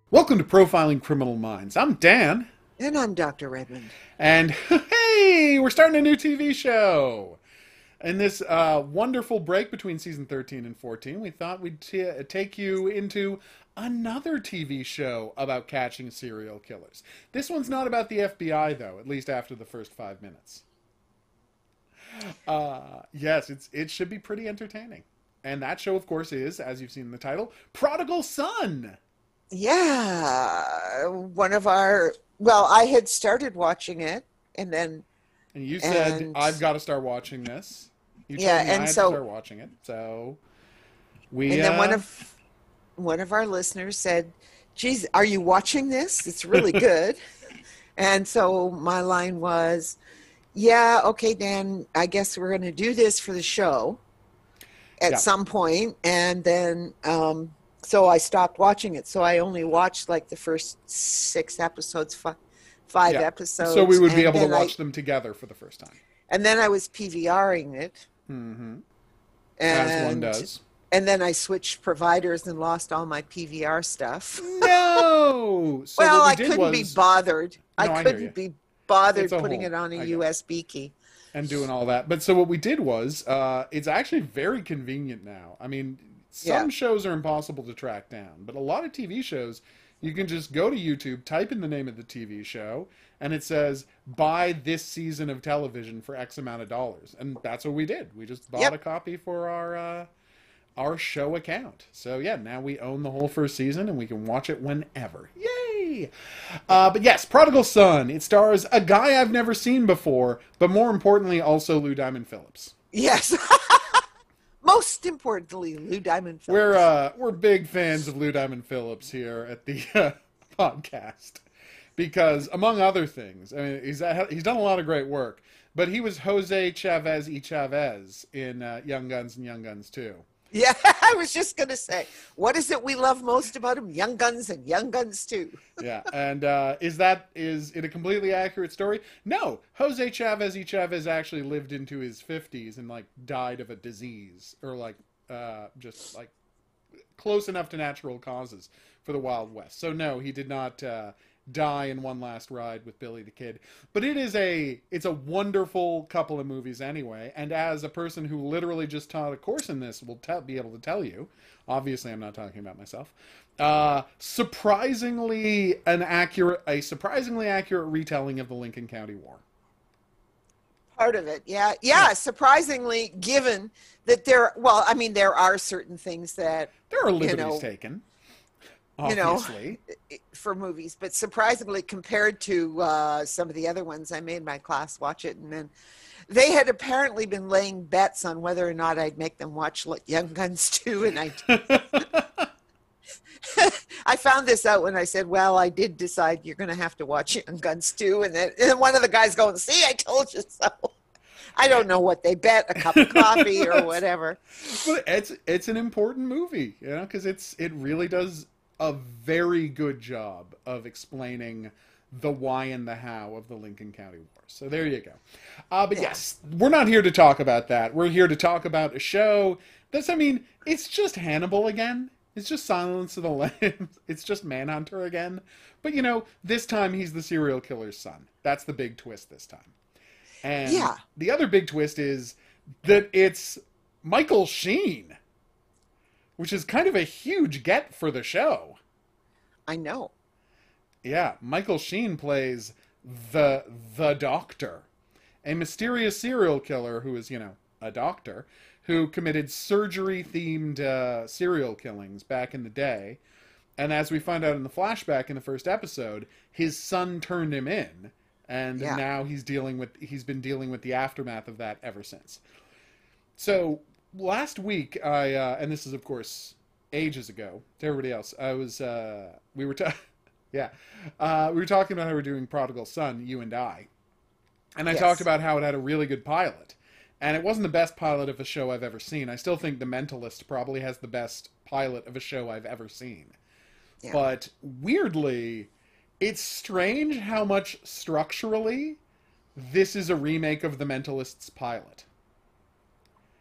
Welcome to Profiling Criminal Minds. I'm Dan, And I'm Dr. Redmond. and hey, we're starting a new TV show. In this wonderful break between season 13 and 14, we thought we'd take you into another TV show about catching serial killers. This one's not about the FBI, though, at least after the first 5 minutes. Yes, it should be pretty entertaining. And that show, of course, is, as you've seen in the title, Prodigal Son. Yeah, well, I had started watching it and then, And you said, and I've got to start watching this. You yeah, told me I and had to so, start watching it. So we, and then one of our listeners said, geez, are you watching this? It's really good. And so my line was, yeah, okay, Dan, I guess we're going to do this for the show at yeah. some point. And then, so I stopped watching it. So I only watched like the first 6 episodes, five Yeah. So we episodes, would be able to watch them together for the first time. and then I was PVRing it, Mm-hmm. As one and does. and then I switched providers and lost all my PVR stuff. No! So Well, what we I did couldn't be was... bothered. I No, I hear you. couldn't be bothered It's a putting whole... it on a I get it. USB key. And doing all that. But so what we did was, it's actually very convenient now. I mean, Yeah. some shows are impossible to track down, but a lot of TV shows, you can just go to YouTube, type in the name of the TV show, and it says, buy this season of television for X amount of dollars. And that's what we did. We just bought a Yep. copy for our show account. So yeah, now we own the whole first season and we can watch it whenever. Yay! But yes, Prodigal Son. It stars a guy I've never seen before, but more importantly, also Lou Diamond Phillips. Yes. Most importantly, Lou Diamond We're Phillips. we're big fans of Lou Diamond Phillips here at the podcast because, among other things, I mean, he's done a lot of great work. But he was Jose Chavez y Chavez in Young Guns and Young Guns 2. Yeah, I was just going to say, what is it we love most about him? Young Guns and Young Guns too. Yeah, and is it a completely accurate story? No, Jose Chavez y Chavez actually lived into his 50s and like died of a disease or like just like close enough to natural causes for the Wild West. So no, he did not die in one last ride with Billy the Kid. But it's a wonderful couple of movies anyway. And as a person who literally just taught a course in this will be able to tell you, obviously I'm not talking about myself. A surprisingly accurate retelling of the Lincoln County War. Part of it, yeah, Yeah, yeah. Surprisingly, given that I mean, there are certain things that there are you liberties know, taken, you know, obviously. for movies, but surprisingly, compared to some of the other ones, I made my class watch it, and then they had apparently been laying bets on whether or not I'd make them watch Young Guns 2, and I I found this out when I said, well, I did decide you're going to have to watch Young Guns 2. And one of the guys going, see, I told you so. I don't know what they bet, a cup of coffee or whatever. But it's an important movie, you know, because it really does a very good job of explaining the why and the how of the Lincoln County War. So there you go. But Yeah. yes, we're not here to talk about that. We're here to talk about a show I mean, it's just Hannibal again. It's just Silence of the Lambs. It's just Manhunter again. But you know, this time he's the serial killer's son. That's the big twist this time. And Yeah, the other big twist is that it's Michael Sheen, which is kind of a huge get for the show. I know. Yeah, Michael Sheen plays the doctor, a mysterious serial killer who is, you know, a doctor who committed surgery-themed serial killings back in the day. And as we find out in the flashback in the first episode, his son turned him in, and Yeah. now he's been dealing with the aftermath of that ever since. So last week, and this is of course ages ago to everybody else, I was we were yeah, we were talking about how we're doing Prodigal Son, you and I talked Yes. about how it had a really good pilot, and it wasn't the best pilot of a show I've ever seen. I still think The Mentalist probably has the best pilot of a show I've ever seen. Yeah. But weirdly, it's strange how much structurally this is a remake of The Mentalist's pilot.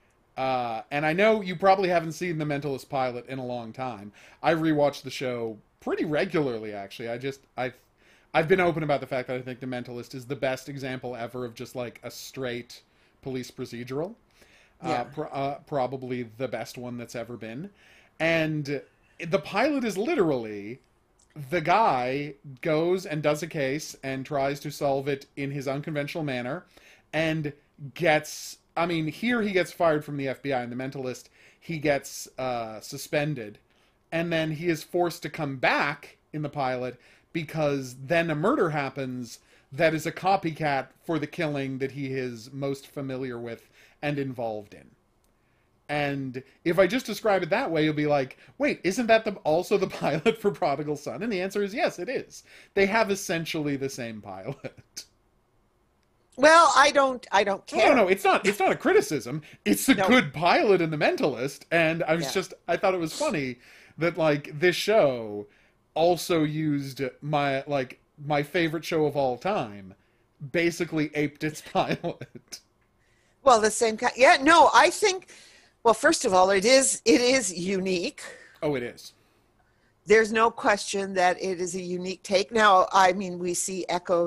And I know you probably haven't seen The Mentalist pilot in a long time. I rewatched the show pretty regularly, actually. I've been open about the fact that I think The Mentalist is the best example ever of just like a straight police procedural. Yeah. Probably the best one that's ever been. And the pilot is literally the guy goes and does a case and tries to solve it in his unconventional manner and gets, I mean, here he gets fired from the FBI. In The Mentalist, he gets suspended. And then he is forced to come back in the pilot because then a murder happens that is a copycat for the killing that he is most familiar with and involved in. And if I just describe it that way, you'll be like, wait, isn't that also the pilot for Prodigal Son? And the answer is yes, it is. They have essentially the same pilot. Well, I don't care. No, it's not a criticism. It's a No. good pilot in The Mentalist. And Yeah. I thought it was funny that like this show also used my favorite show of all time, basically aped its pilot. Well, the same kind. Yeah, no, I think. Well, first of all, it is unique. Oh, it is. There's no question that it is a unique take. Now, I mean, we see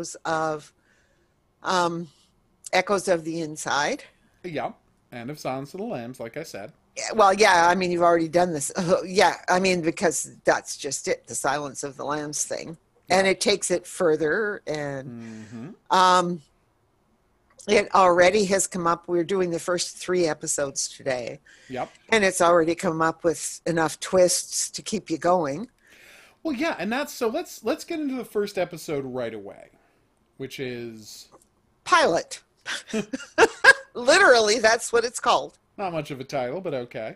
echoes of The Inside. Yeah. And of Silence of the Lambs, like I said. Well, yeah, I mean, you've already done this. Yeah, I mean, because that's just it, the Silence of the Lambs thing. And it takes it further. And it already has come up. We're doing the first 3 episodes today. Yep. And it's already come up with enough twists to keep you going. Well, yeah, and that's so. Let's get into the first episode right away, which is Pilot. Literally, that's what it's called. not much of a title, but okay.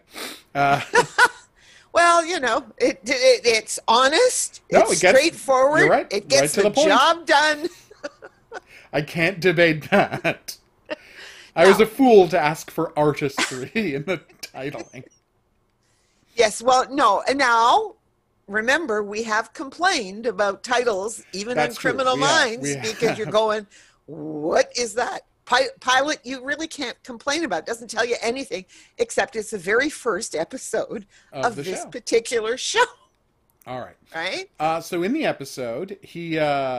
Well, you know, it's honest. No, it's it gets- straightforward. you're right, It gets right to the the point. job done. I can't debate that. I was a fool to ask for artistry in the titling. Yes, well, no. And now, remember, we have complained about titles, even That's in true. Criminal We have. Minds, We because you're have. going, what is that? Pilot, you really can't complain about. It doesn't tell you anything, except it's the very first episode Of the this show. particular show, All right. right? So in the episode, he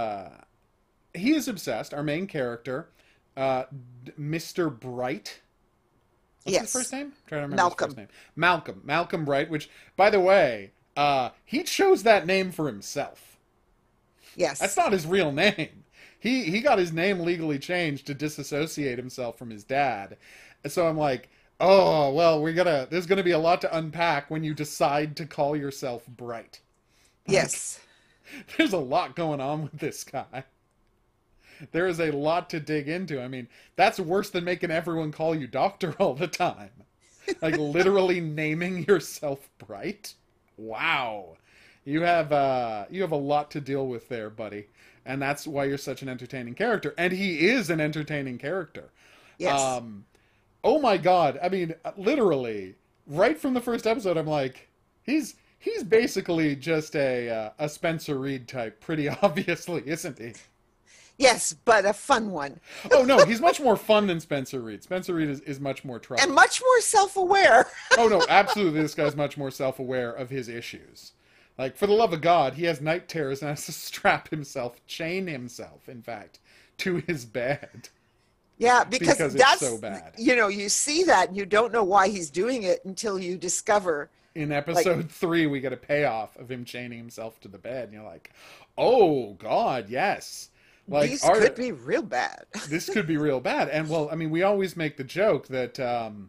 is obsessed. Our main character, Mr. Bright. What's Yes. his first name? I'm trying to remember Malcolm. his first name. Malcolm Bright. Which, by the way, he chose that name for himself. Yes. That's not his real name. He got his name legally changed to disassociate himself from his dad. And so I'm like, oh well, there's gonna be a lot to unpack when you decide to call yourself Bright. Yes. There's a lot going on with this guy. There is a lot to dig into. I mean, that's worse than making everyone call you doctor all the time. Like literally naming yourself Bright. Wow. You have a lot to deal with there, buddy. And that's why you're such an entertaining character. And he is an entertaining character. Yes. Oh my god. I mean, literally, right from the first episode, I'm like, he's basically just a Spencer Reid type, pretty obviously, isn't he? Yes, but a fun one. Oh no, he's much more fun than Spencer Reid. Spencer Reid is much more trouble. And much more self-aware. Oh no, absolutely, this guy's much more self-aware of his issues. Like, for the love of God, he has night terrors and has to chain himself, in fact, to his bed. Yeah, because Because it's that's so bad. You know, you see that and you don't know why he's doing it until you discover. In episode 3, we get a payoff of him chaining himself to the bed, and you're like, oh God, yes. Like, These could be real bad. This could be real bad. And well, I mean, we always make the joke that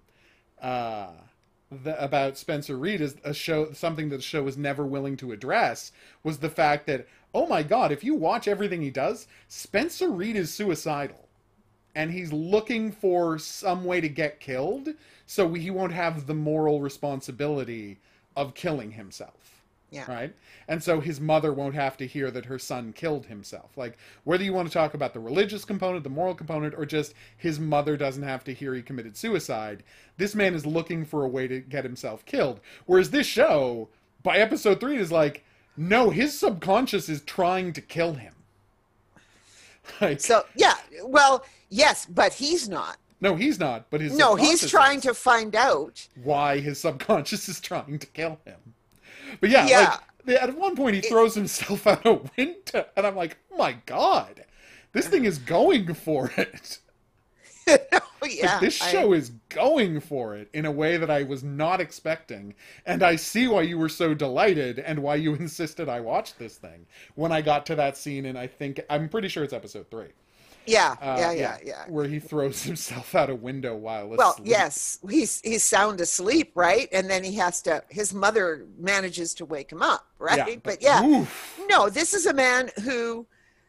about Spencer Reid is something that the show was never willing to address was the fact that, oh my God, if you watch everything he does, Spencer Reid is suicidal. And he's looking for some way to get killed, so he won't have the moral responsibility of killing himself. Yeah. Right? And so his mother won't have to hear that her son killed himself. Like, whether you want to talk about the religious component, the moral component, or just his mother doesn't have to hear he committed suicide, this man is looking for a way to get himself killed. Whereas this show, by episode 3, is like, no, his subconscious is trying to kill him. Like, So, yeah, well, yes, but he's not. no, he's not, but his No, he's subconscious trying is. to find out. Why his subconscious is trying to kill him. But yeah, Yeah. like, At one point, he throws himself out a window, and I'm like, oh my god, this thing is going for it. Like, this show is going for it in a way that I was not expecting, and I see why you were so delighted and why you insisted I watch this thing when I got to that scene, and I'm pretty sure it's episode 3. Yeah. Where he throws himself out a window while asleep. Well, yes, he's sound asleep, right? And then his mother manages to wake him up, right? But oof. No, this is a man who,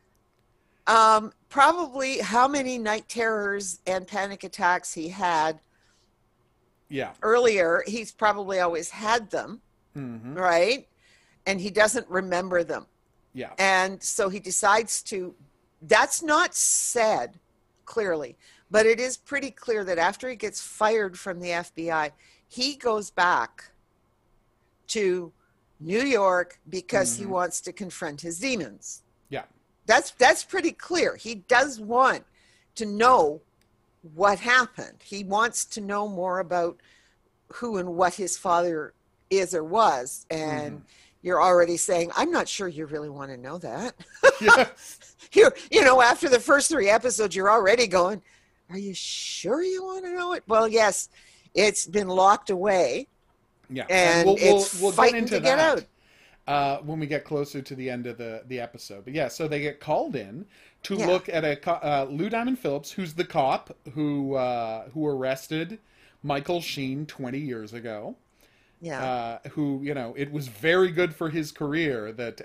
probably how many night terrors and panic attacks he had earlier, he's probably always had them, right? And he doesn't remember them. Yeah. And so he decides to, that's not said clearly, but it is pretty clear that after he gets fired from the FBI, he goes back to New York because he wants to confront his demons. Yeah. That's pretty clear. He does want to know what happened. He wants to know more about who and what his father is or was. And you're already saying, I'm not sure you really want to know that. Yes. You know, after the first 3 episodes, you're already going, are you sure you want to know it? Well, yes, it's been locked away. Yeah. And we'll fighting get into to get out. When we get closer to the end of the episode. But yeah, so they get called in to look at Lou Diamond Phillips, who's the cop who arrested Michael Sheen 20 years ago. Yeah. Who, you know, it was very good for his career that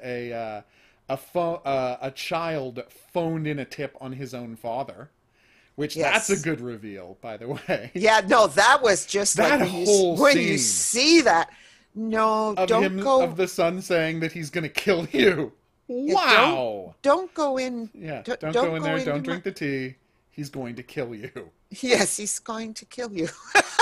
a child phoned in a tip on his own father, which that's a good reveal, by the way. Yeah, no, that was just that like when you see that. No, don't go. Of the son saying that he's going to kill you. Wow. Don't go in. Yeah, don't go in there. Don't drink the tea. He's going to kill you. Yes, he's going to kill you.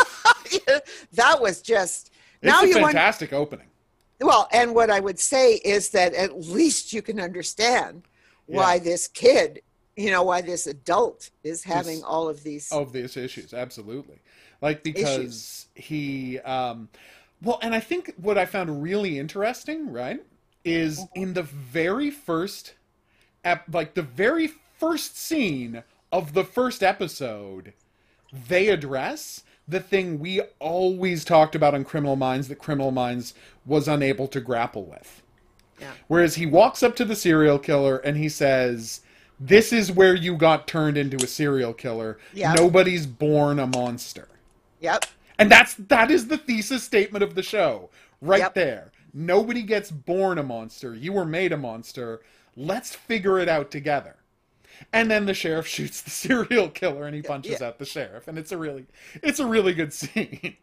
That was just. It's a fantastic opening. Well, and what I would say is that at least you can understand why this kid, you know, why this adult is having all of these issues. Absolutely. Like, because he, well, and I think what I found really interesting, right, is in the very first, the very first scene of the first episode, they address the thing we always talked about on Criminal Minds that Criminal Minds was unable to grapple with. Yeah. Whereas he walks up to the serial killer and he says, this is where you got turned into a serial killer. Yep. Nobody's born a monster. Yep. And that is the thesis statement of the show. Right there. Nobody gets born a monster. You were made a monster. Let's figure it out together. And then the sheriff shoots the serial killer and he punches out the sheriff. And it's a really good scene.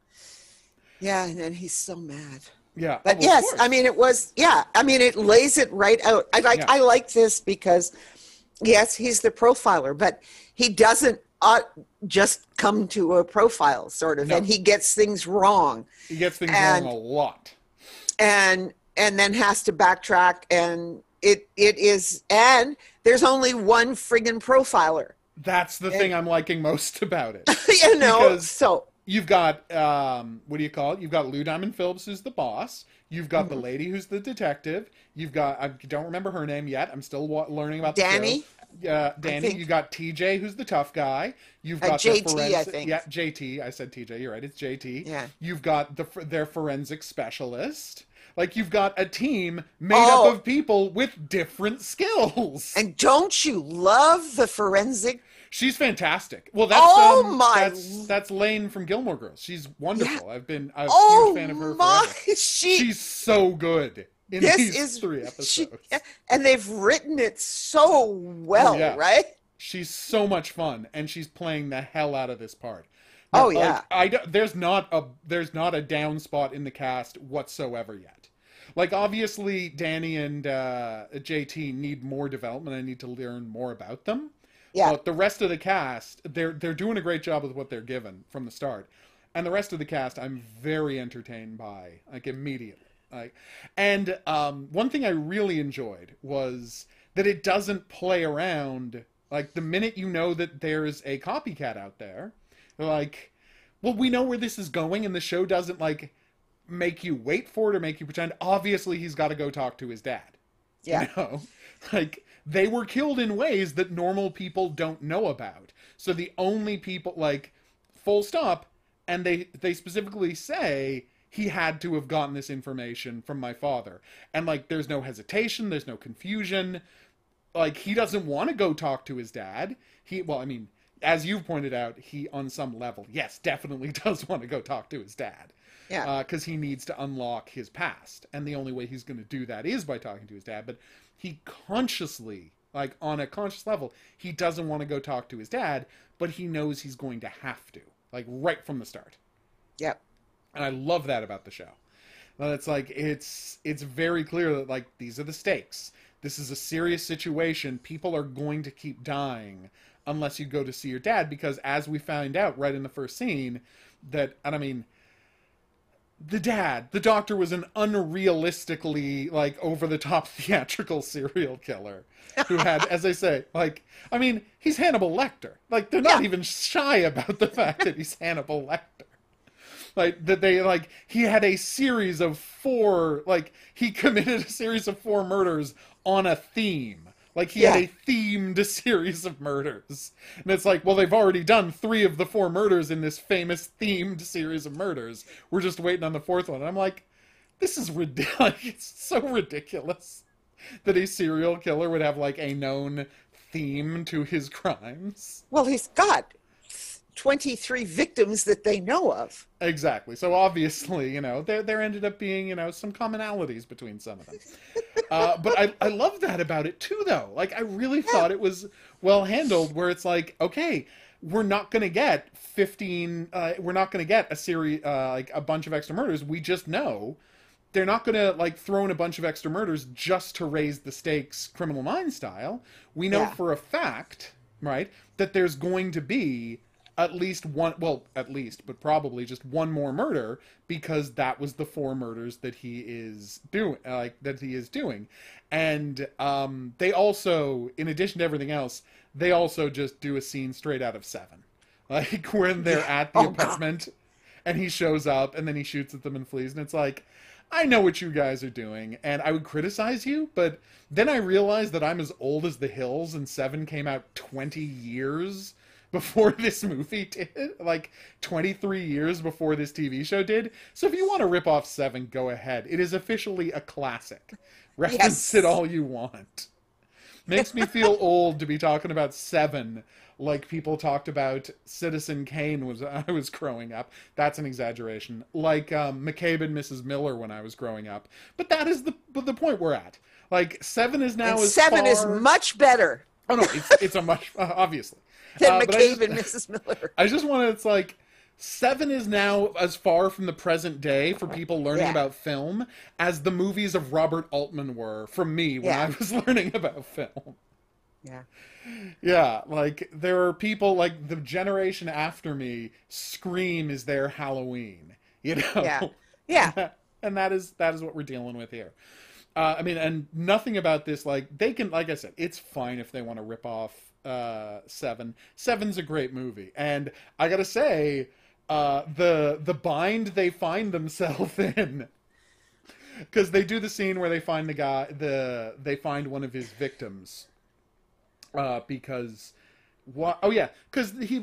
Yeah, and then he's so mad. Yeah. But yes, I mean, it lays it right out. I like this because, yes, he's the profiler, but he doesn't just come to a profile, sort of, and he gets things wrong. He gets things wrong a lot. And then has to backtrack, and it is, and there's only one friggin' profiler. That's the thing I'm liking most about it. You know, because so you've got what do you call it? You've got Lou Diamond Phillips, who's the boss. You've got the lady who's the detective. You've got, I don't remember her name yet. I'm still learning about Danny. Danny. You got TJ, who's the tough guy. You've got JT, the forensic, I think. Yeah, JT. I said TJ. You're right. It's JT. Yeah. You've got their forensic specialist. Like, you've got a team made up of people with different skills. And don't you love the forensic? She's fantastic. Well, that's that's Lane from Gilmore Girls. She's wonderful. Yeah. I've been a huge fan of her forever. She's so good in these 3 episodes. And they've written it so well, right? She's so much fun, and she's playing the hell out of this part. Now, there's not a down spot in the cast whatsoever yet. Like, obviously, Danny and JT need more development. I need to learn more about them. Yeah. But the rest of the cast, they're doing a great job with what they're given from the start. And the rest of the cast, I'm very entertained by, like, immediately. Like, and one thing I really enjoyed was that it doesn't play around. Like, the minute you know that there's a copycat out there, they're like, well, we know where this is going, and the show doesn't, like, make you wait for it or make you pretend. Obviously, he's got to go talk to his dad. Yeah. You know? Like, they were killed in ways that normal people don't know about. So the only people, like, full stop, and they specifically say he had to have gotten this information from my father. And, like, there's no hesitation, there's no confusion. Like, he doesn't want to go talk to his dad. Well, I mean, as you've pointed out, he, on some level, yes, definitely does want to go talk to his dad. Yeah. Because he needs to unlock his past. And the only way he's going to do that is by talking to his dad. But he consciously, like, on a conscious level, he doesn't want to go talk to his dad, but he knows he's going to have to, like, right from the start. Yep. And I love that about the show. It's like, it's very clear that, like, these are the stakes. This is a serious situation. People are going to keep dying unless you go to see your dad, because as we find out right in the first scene, that, and I mean, the doctor was an unrealistically, like, over-the-top theatrical serial killer who had, as I say, like, I mean, he's Hannibal Lecter. Like, they're not even shy about the fact that he's Hannibal Lecter. Like, that they, like, he had a series of 4, like, he committed a series of 4 murders on a theme. Like, he had a themed series of murders. And it's like, well, they've already done 3 of the 4 murders in this famous themed series of murders. We're just waiting on the 4th one. And I'm like, this is ridiculous. It's so ridiculous that a serial killer would have, like, a known theme to his crimes. Well, he's got 23 victims that they know of. Exactly. So obviously, you know, there ended up being, you know, some commonalities between some of them. But I love that about it too, though. Like, I really thought it was well handled, where it's like, okay, we're not going to get 15, we're not going to get a series, like a bunch of extra murders. We just know they're not going to, like, throw in a bunch of extra murders just to raise the stakes Criminal Minds style. We know for a fact, right, that there's going to be at least one, well, at least, but probably just one more murder, because that was the 4 murders that he is doing, And they also, in addition to everything else, they also just do a scene straight out of Seven. Like, when they're at the apartment, and he shows up, and then he shoots at them and flees, and it's like, I know what you guys are doing, and I would criticize you, but then I realized that I'm as old as The Hills, and Seven came out 20 years before this movie did, like 23 years before this TV show did. So if you want to rip off Seven, go ahead. It is officially a classic. Reference it all you want. Makes me feel old to be talking about Seven like people talked about Citizen Kane when I was growing up. That's an exaggeration. Like McCabe and Mrs. Miller when I was growing up. But that is the point we're at. Like, Seven is now as Seven is much better. Oh no, it's a much obviously. Than McCabe and Mrs. Miller. I just wanted, it's like, Seven is now as far from the present day for people learning about film as the movies of Robert Altman were from me when I was learning about film. Yeah. Yeah, like, there are people, like, the generation after me, Scream is their Halloween, you know? Yeah. Yeah. And that is what we're dealing with here. I mean, and nothing about this, like, they can, like I said, it's fine if they want to rip off Seven. Seven's a great movie, and I gotta say, the bind they find themselves in, because they do the scene where they find they find one of his victims, because because he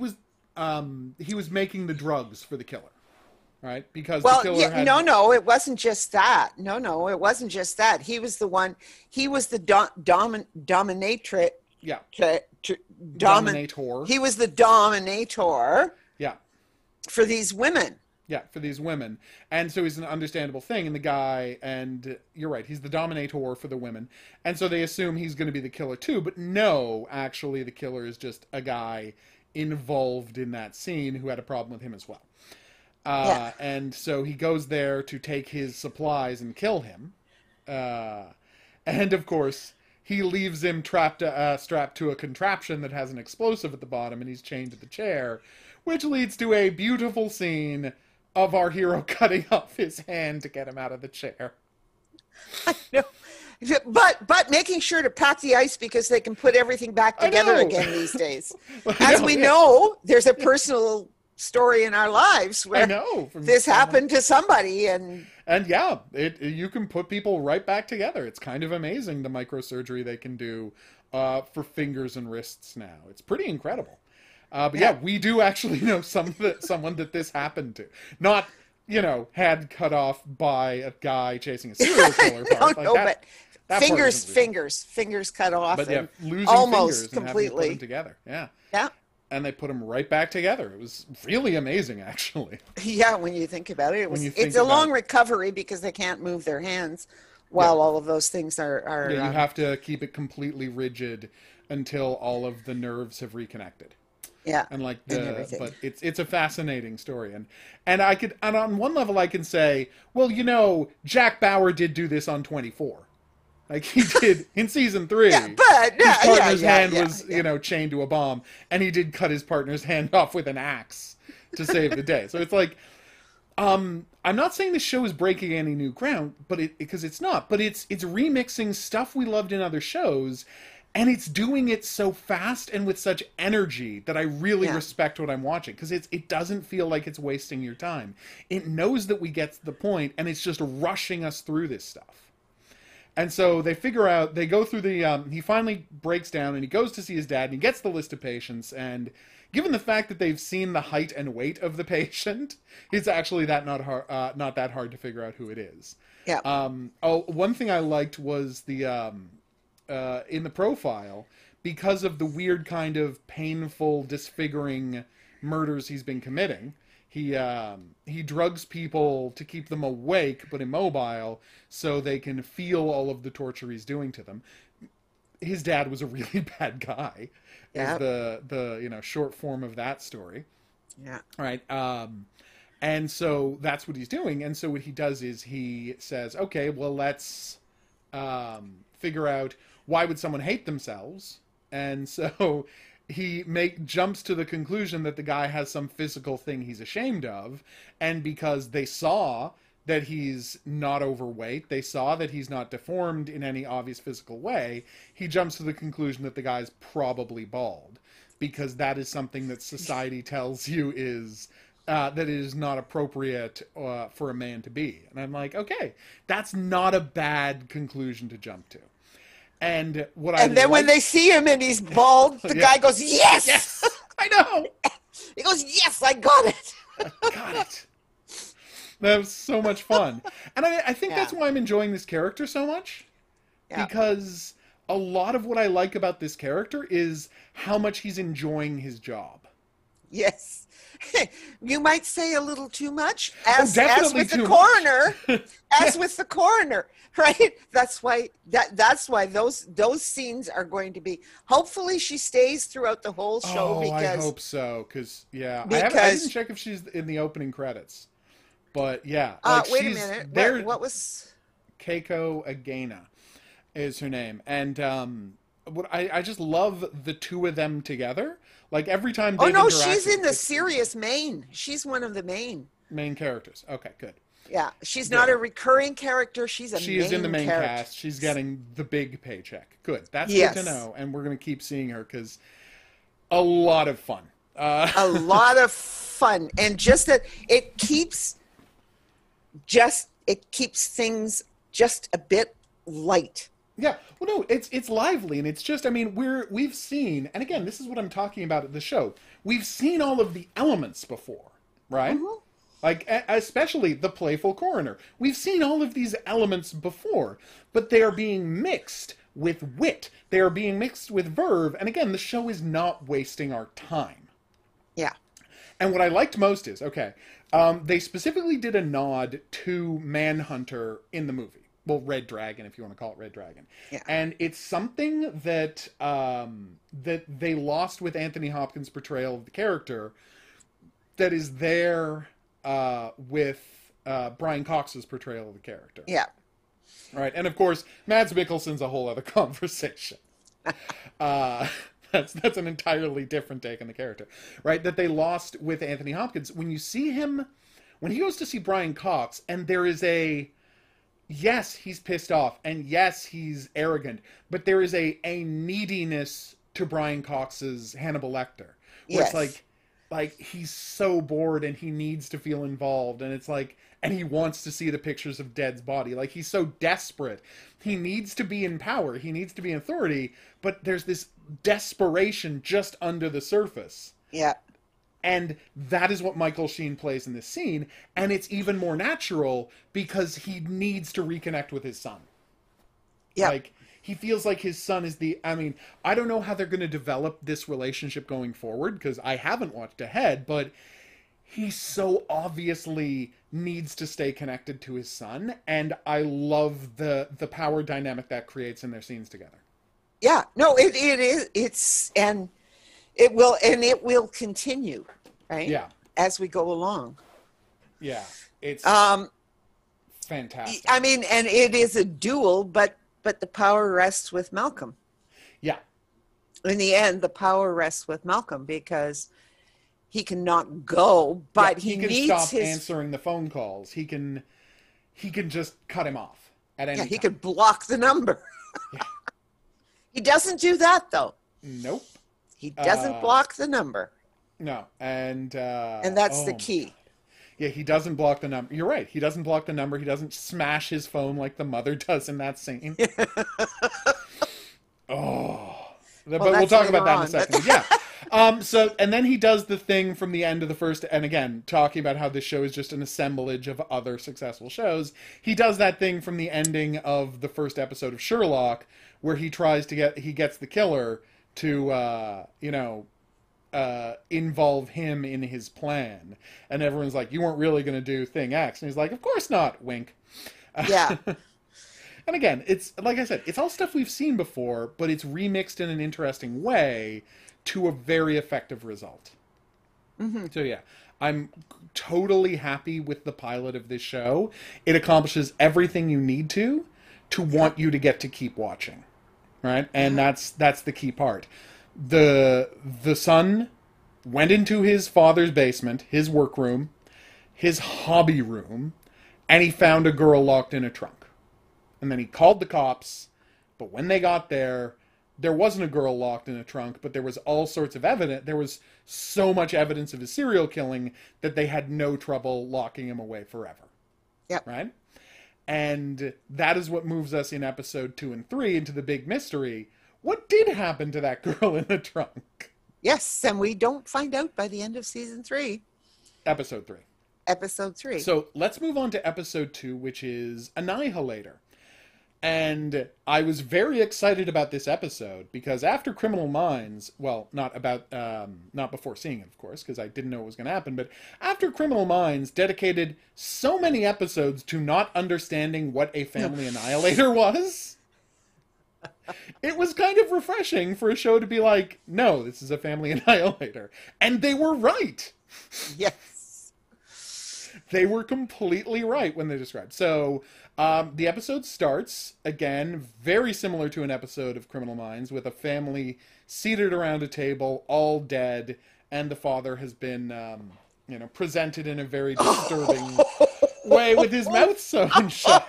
was making the drugs for the killer. Right, because the killer had... No, it wasn't just that. No, it wasn't just that. He was the one. He was the dominator. Yeah. Dominator. He was the dominator. Yeah. For these women. Yeah, for these women, and so he's an understandable thing. And the guy, and you're right, he's the dominator for the women, and so they assume he's going to be the killer too. But no, actually, the killer is just a guy involved in that scene who had a problem with him as well. And so he goes there to take his supplies and kill him. And of course, he leaves him strapped to a contraption that has an explosive at the bottom, and he's chained to the chair, which leads to a beautiful scene of our hero cutting off his hand to get him out of the chair. I know. But making sure to pack the ice because they can put everything back together again these days. As we know, there's a personal story in our lives I where know. this happened to somebody, and yeah, you can put people right back together. It's kind of amazing the microsurgery they can do for fingers and wrists now. It's pretty incredible. But yeah, we do actually know someone that this happened to. Not, head cut off by a guy chasing a serial killer part. no, but that fingers cut off, but yeah, losing almost fingers and having to put them together. Yeah. Yeah. And they put them right back together. It was really amazing, actually. Yeah, when you think about it, it's a long recovery because they can't move their hands while all of those things are. Yeah, you have to keep it completely rigid until all of the nerves have reconnected. Yeah, and but it's a fascinating story, and on one level I can say, well, Jack Bauer did do this on 24. Like he did in season 3. Yeah, but his partner's hand was, chained to a bomb, and he did cut his partner's hand off with an axe to save the day. So it's like, I'm not saying the show is breaking any new ground, because it's not. But it's remixing stuff we loved in other shows, and it's doing it so fast and with such energy that I really respect what I'm watching, because it doesn't feel like it's wasting your time. It knows that we get to the point, and it's just rushing us through this stuff. And so they go through he finally breaks down and he goes to see his dad and he gets the list of patients. And given the fact that they've seen the height and weight of the patient, it's actually not that hard to figure out who it is. Yeah. One thing I liked was in the profile, because of the weird kind of painful, disfiguring murders he's been committing, he drugs people to keep them awake but immobile so they can feel all of the torture he's doing to them. His dad was a really bad guy. Yeah. Is the short form of that story. Yeah. Right. And so that's what he's doing. And so what he does is he says, okay, well, let's figure out why would someone hate themselves. And so he jumps to the conclusion that the guy has some physical thing he's ashamed of, and because they saw that he's not overweight, they saw that he's not deformed in any obvious physical way, he jumps to the conclusion that the guy's probably bald, because that is something that society tells you is that it is not appropriate for a man to be. And I'm like, okay, that's not a bad conclusion to jump to. And when they see him and he's bald, the guy goes, yes! Yes! I know! He goes, yes, I got it! I got it. That was so much fun. And I think that's why I'm enjoying this character so much. Yeah. Because a lot of what I like about this character is how much he's enjoying his job. Yes. You might say a little too much, as with the coroner, right? That's why those scenes are going to be. Hopefully, she stays throughout the whole show. I hope so. I didn't check if she's in the opening credits, but yeah. Wait a minute. What was Keiko Agena is her name, and I just love the two of them together. Like every time they she's in the serious main. She's one of the main characters. Okay, good. Yeah, she's not a recurring character. She is in the main cast. She's getting the big paycheck. Good. That's good to know. And we're going to keep seeing her because a lot of fun. A lot of fun. And just that it keeps things just a bit light. Yeah, well, no, it's lively, and it's just, we've seen, and again, this is what I'm talking about at the show. We've seen all of the elements before, right? Mm-hmm. Like, especially the playful coroner. We've seen all of these elements before, but they are being mixed with wit. They are being mixed with verve, and again, the show is not wasting our time. Yeah. And what I liked most is, they specifically did a nod to Manhunter in the movie. Well, Red Dragon, if you want to call it Red Dragon. Yeah. And it's something that that they lost with Anthony Hopkins' portrayal of the character that is there with Brian Cox's portrayal of the character. Yeah. All right. And, of course, Mads Mikkelsen's a whole other conversation. That's an entirely different take on the character. Right? That they lost with Anthony Hopkins. When you see him, when he goes to see Brian Cox, and there is yes, he's pissed off, and yes, he's arrogant, but there is a neediness to Brian Cox's Hannibal Lecter. Where it's like, like he's so bored and he needs to feel involved, and it's like, and he wants to see the pictures of Dead's body. Like he's so desperate. He needs to be in power. He needs to be in authority, but there's this desperation just under the surface. Yeah. And that is what Michael Sheen plays in this scene, and it's even more natural because he needs to reconnect with his son. Yeah. Like, he feels like his son is I mean, I don't know how they're going to develop this relationship going forward, because I haven't watched ahead, but he so obviously needs to stay connected to his son, and I love the power dynamic that creates in their scenes together. Yeah. No, it is. And it will continue, right? Yeah. As we go along. Yeah. It's fantastic. I mean, and it is a duel, but the power rests with Malcolm. Yeah. In the end, the power rests with Malcolm because he cannot go, but he can needs stop his... answering the phone calls. He can just cut him off at any time. He could block the number. Yeah. He doesn't do that, though. Nope. He doesn't block the number. No, and that's the key. Yeah, he doesn't block the number. You're right. He doesn't block the number. He doesn't smash his phone like the mother does in that scene. But we'll talk about that in a second. Yeah. So, and then he does the thing from the end of the first, and again, talking about how this show is just an assemblage of other successful shows. He does that thing from the ending of the first episode of Sherlock, where he gets the killer to, involve him in his plan. And everyone's like, you weren't really going to do thing X. And he's like, of course not, wink. Yeah. And again, it's, like I said, it's all stuff we've seen before, but it's remixed in an interesting way to a very effective result. Mm-hmm. So yeah, I'm totally happy with the pilot of this show. It accomplishes everything you need to want you to get to keep watching. Right? And that's the key part. The son went into his father's basement, his workroom, his hobby room, and he found a girl locked in a trunk. And then he called the cops, but when they got there wasn't a girl locked in a trunk, but there was all sorts of evidence. There was so much evidence of his serial killing that they had no trouble locking him away forever. Yep. Right? And that is what moves us in episode 2 and 3 into the big mystery. What did happen to that girl in the trunk? Yes, and we don't find out by the end of season 3. Episode 3. Episode 3. So let's move on to episode 2, which is Annihilator. And I was very excited about this episode because after Criminal Minds, well, not before seeing it, of course, because I didn't know it was going to happen, but after Criminal Minds dedicated so many episodes to not understanding what a family annihilator was, it was kind of refreshing for a show to be like, no, this is a family annihilator. And they were right. Yes. They were completely right when they described. So the episode starts, again, very similar to an episode of Criminal Minds, with a family seated around a table, all dead, and the father has been, presented in a very disturbing way with his mouth sewn shut.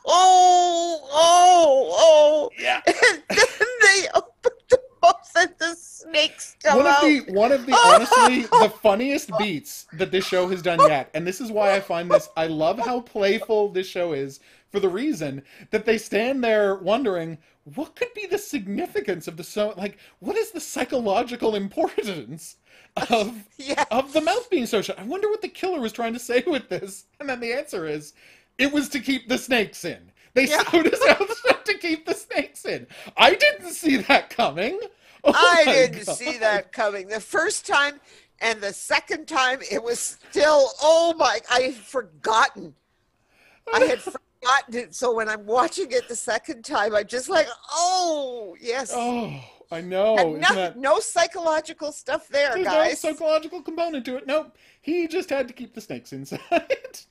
Yeah. And then they opened the mouth and the snakes come out. One of the honestly, the funniest beats that this show has done yet, and this is why I find this, I love how playful this show is, for the reason that they stand there wondering, what could be the significance of what is the psychological importance of the mouth being so shut? I wonder what the killer was trying to say with this. And then the answer is, it was to keep the snakes in. They sewed his mouth shut to keep the snakes in. I didn't see that coming. I didn't see that coming. The first time and the second time, it was still, I had forgotten. I had forgotten it. So when I'm watching it the second time, I'm just like, yes. Oh, I know. No psychological stuff there, There's guys. No psychological component to it. Nope. He just had to keep the snakes inside.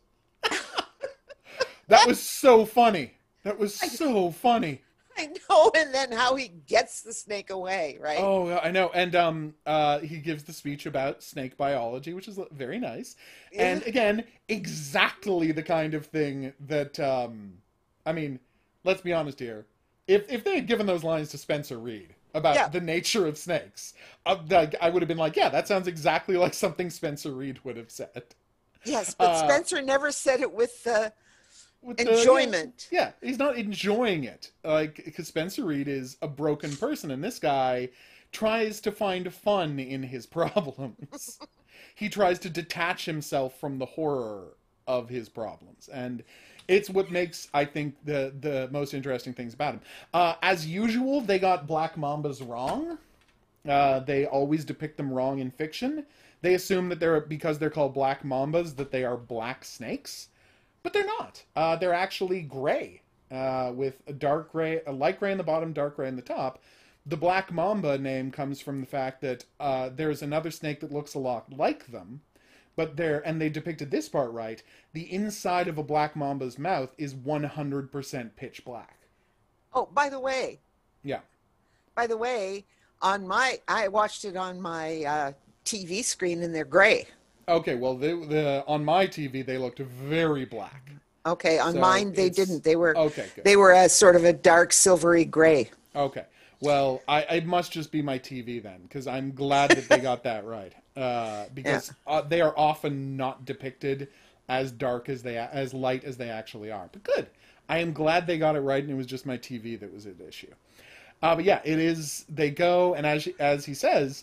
That was so funny. That was so funny. I know, and then how he gets the snake away, right? Oh, I know. And he gives the speech about snake biology, which is very nice. Yeah. And again, exactly the kind of thing that, let's be honest here. If they had given those lines to Spencer Reid, about Yeah. the nature of snakes. Like, I would have been like, yeah, that sounds exactly like something Spencer Reed would have said. Yes, but Uh, Spencer never said it with with the enjoyment. yeah, he's not enjoying it. Like, because Spencer Reed is a broken person, and this guy tries to find fun in his problems. He tries to detach himself from the horror of his problems, and it's what makes, I think, the most interesting things about him. As usual, they got Black Mambas wrong. They always depict them wrong in fiction. They assume that because they're called black mambas that they are black snakes, but they're not. They're actually gray, with a dark gray, a light gray in the bottom, dark gray in the top. The black mamba name comes from the fact that there's another snake that looks a lot like them, but and they depicted this part right. The inside of a black mamba's mouth is 100% pitch black. Oh, Yeah. by the way, I watched it on my TV screen, and they're gray. Okay, well, on my TV they looked very black. Okay, on So mine they didn't. They were okay. Good. they were a sort of a dark silvery gray. Okay, well, it must just be my TV then, because I'm glad that they got that right. Because they are often not depicted as dark as light as they actually are. But good, I am glad they got it right, and it was just my TV that was at issue. But yeah, it is. They go, and as he says,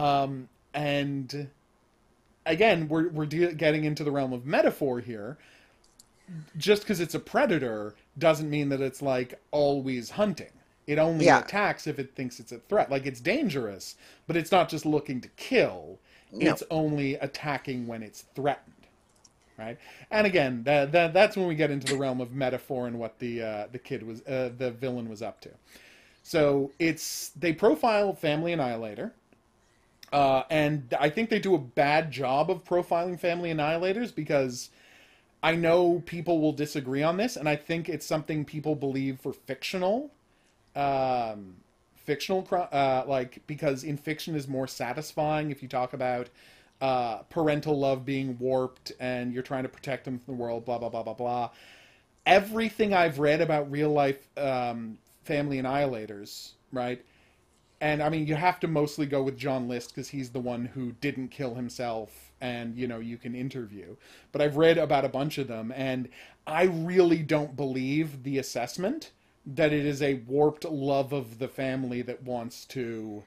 and again, we're getting into the realm of metaphor here. Just because it's a predator doesn't mean that it's like always hunting. It only attacks if it thinks it's a threat. Like, it's dangerous, but it's not just looking to kill. No. It's only attacking when it's threatened, right? And again, that's when we get into the realm of metaphor and what the villain was up to. So they profile Family Annihilator, and I think they do a bad job of profiling Family Annihilators, because I know people will disagree on this, and I think it's something people believe for fictional, because in fiction is more satisfying if you talk about parental love being warped and you're trying to protect them from the world, blah, blah, blah, blah, blah. Everything I've read about real life Family Annihilators, right? And I mean, you have to mostly go with John List because he's the one who didn't kill himself and, you can interview. But I've read about a bunch of them, and I really don't believe the assessment that it is a warped love of the family that wants to,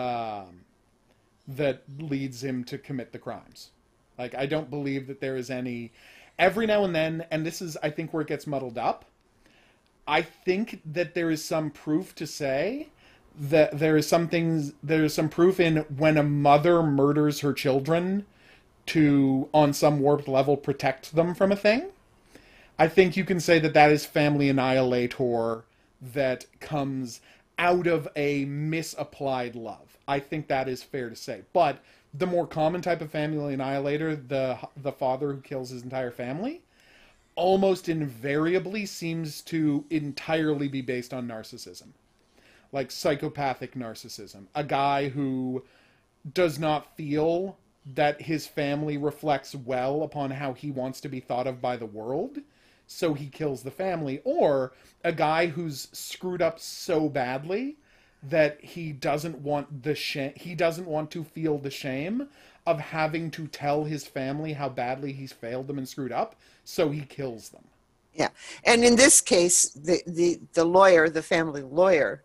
that leads him to commit the crimes. Like, I don't believe that there is any, every now and then, and this is, I think, where it gets muddled up, I think that there is some proof to say that there's some proof in when a mother murders her children to, on some warped level, protect them from a thing. I think you can say that is Family Annihilator that comes out of a misapplied love. I think that is fair to say. But the more common type of Family Annihilator, the father who kills his entire family, almost invariably seems to entirely be based on narcissism. Like psychopathic narcissism. A guy who does not feel that his family reflects well upon how he wants to be thought of by the world, so he kills the family. Or a guy who's screwed up so badly that he doesn't want to feel the shame of having to tell his family how badly he's failed them and screwed up, so he kills them. Yeah. And in this case, the lawyer, the family lawyer,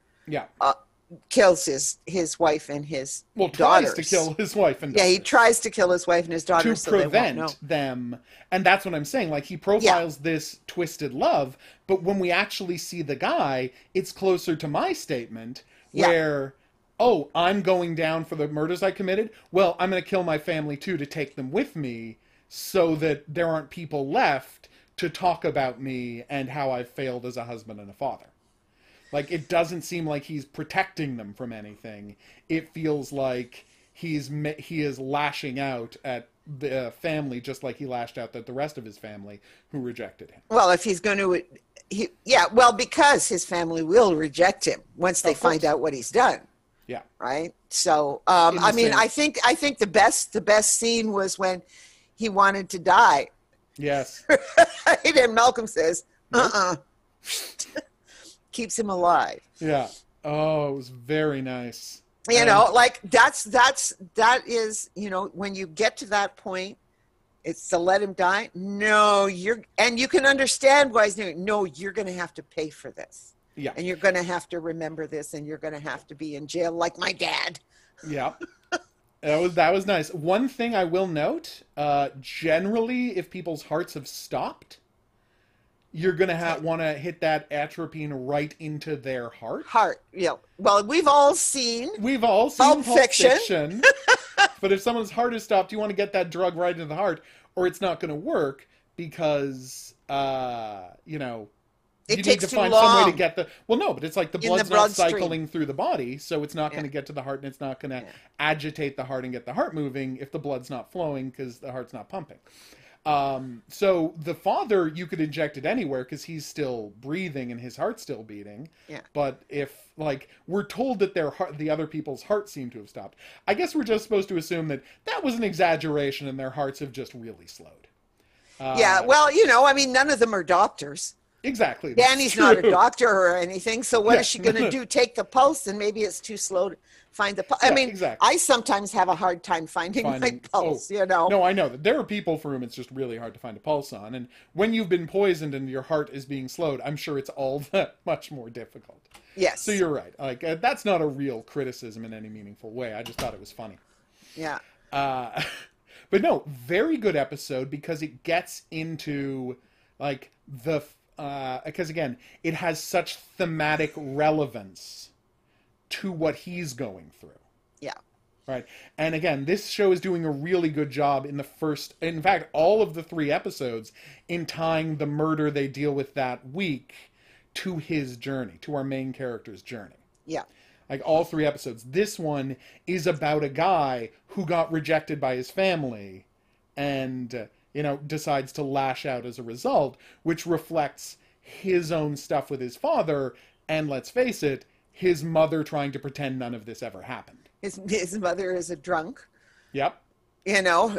kills his wife and his daughters. Tries to kill his wife and daughters. Yeah, he tries to kill his wife and his daughters to prevent them. And that's what I'm saying. Like, he profiles this twisted love, but when we actually see the guy, it's closer to my statement where, oh, I'm going down for the murders I committed. Well, I'm going to kill my family too to take them with me so that there aren't people left to talk about me and how I've failed as a husband and a father. Like, it doesn't seem like he's protecting them from anything. It feels like he is lashing out at the family just like he lashed out at the rest of his family who rejected him. Well, if he's going to, because his family will reject him once they find out what he's done. Yeah. Right. So, I think the best scene was when he wanted to die. Yes. And Malcolm says, keeps him alive. Yeah. Oh, it was very nice. You And know, like that is, you know, when you get to that point, it's to let him die. No, and you can understand why he's doing it. No, you're going to have to pay for this. yeah, And you're going to have to remember this, and you're going to have to be in jail like my dad. yeah. That was nice. One thing I will note, generally, if people's hearts have stopped, you're gonna want to hit that atropine right into their heart. Heart, yeah. Well, we've all seen We've all seen Pulp Pulp Fiction. Fiction, but if someone's heart is stopped, you want to get that drug right into the heart, or it's not going to work because, you know, it you takes need to too find some way long to get the. Well, no, but it's like the in the blood's not bloodstream. cycling through the body, so it's not going Yeah. to get to the heart, and it's not going to Yeah. agitate the heart and get the heart moving if the blood's not flowing because the heart's not pumping. So the father, you could inject it anywhere because he's still breathing and his heart's still beating. Yeah. But if, like, we're told that their heart, the other people's hearts seem to have stopped, I guess we're just supposed to assume that that was an exaggeration and their hearts have just really slowed. Yeah, well, you know, I mean, none of them are doctors. Exactly. That's Danny's not a true. doctor or anything, so what Yeah. is she going to do? Take the pulse, and maybe it's too slow to find the pulse. I Yeah, mean, exactly. I sometimes have a hard time finding my pulse, you know. No, I know that there are people for whom it's just really hard to find a pulse on, and when you've been poisoned and your heart is being slowed, I'm sure it's all that much more difficult. Yes. So you're right. Like that's not a real criticism in any meaningful way. I just thought it was funny. Yeah. Uh, but no, very good episode because it gets into like the because again, it has such thematic relevance to what he's going through. Yeah. Right. And again, this show is doing a really good job in the first, in fact, all of the 3 episodes in tying the murder they deal with that week to his journey, to our main character's journey. Yeah. Like all 3 episodes. This one is about a guy who got rejected by his family and, you know, decides to lash out as a result, which reflects his own stuff with his father and, let's face it, his mother trying to pretend none of this ever happened. His mother is a drunk. Yep. You know,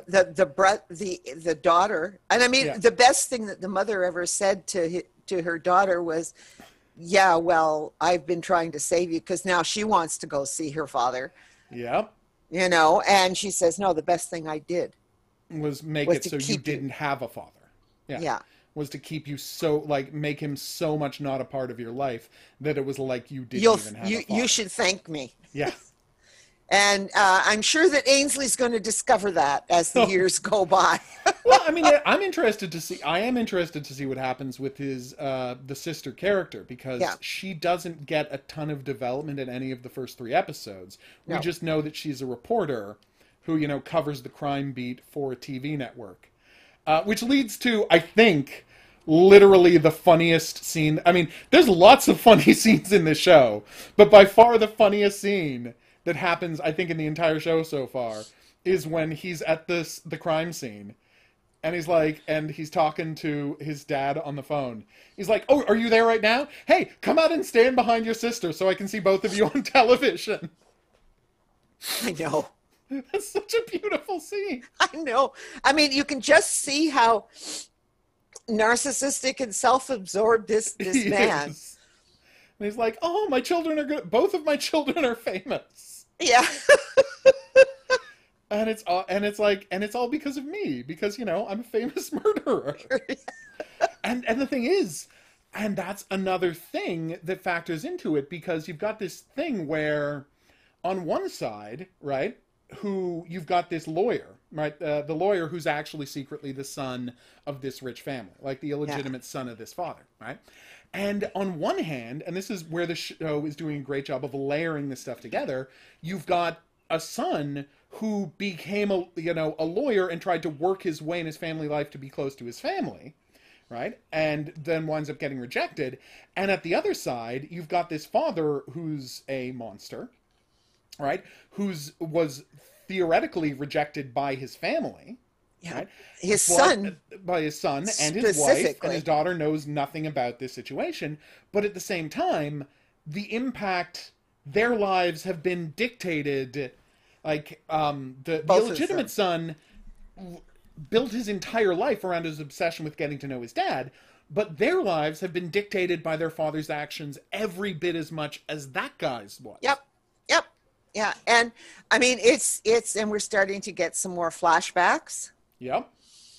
the daughter, and I mean, Yeah. the best thing that the mother ever said to her daughter was, "Yeah, well, I've been trying to save you," because now she wants to go see her father. Yep. You know, and she says, "No, the best thing I did Was make was it to so you keep you." didn't have a father. Yeah. Yeah. Was to keep you so, like, make him so much not a part of your life that it was like you didn't You'll even have a you father. you should thank me. Yeah. And I'm sure that Ainsley's going to discover that as the years go by. Well, I mean, I'm interested to see. I am interested to see what happens with his the sister character because Yeah. she doesn't get a ton of development in any of the first 3 episodes. We No. just know that she's a reporter who, you know, covers the crime beat for a TV network, which leads to, I think, literally the funniest scene. I mean, there's lots of funny scenes in this show, but by far the funniest scene that happens, I think, in the entire show so far is when he's at the crime scene. And he's like, and he's talking to his dad on the phone. He's like, "Oh, are you there right now? Hey, come out and stand behind your sister so I can see both of you on television." I know. That's such a beautiful scene. I know. I mean, you can just see how narcissistic and self-absorbed this He man. is. And he's like, "Oh, my children are good. Both of my children are famous." Yeah. And it's all because of me, because, you know, I'm a famous murderer. And the thing is, and that's another thing that factors into it, because you've got this thing where on one side, right, who you've got this lawyer, right, the lawyer who's actually secretly the son of this rich family, like the illegitimate son of this father, right? And on one hand, and this is where the show is doing a great job of layering this stuff together, you've got a son who became a lawyer and tried to work his way in his family life to be close to his family, right? And then winds up getting rejected. And at the other side, you've got this father who's a monster, right? Was theoretically rejected by his family, Yeah. right? His son. By his son and his wife, and Specifically. his daughter knows nothing about this situation. But at the same time, the impact, their lives have been dictated. Like the Both of illegitimate them. son built his entire life around his obsession with getting to know his dad, but their lives have been dictated by their father's actions every bit as much as that guy's was. Yep. Yep. Yeah. And I mean, and we're starting to get some more flashbacks, Yep.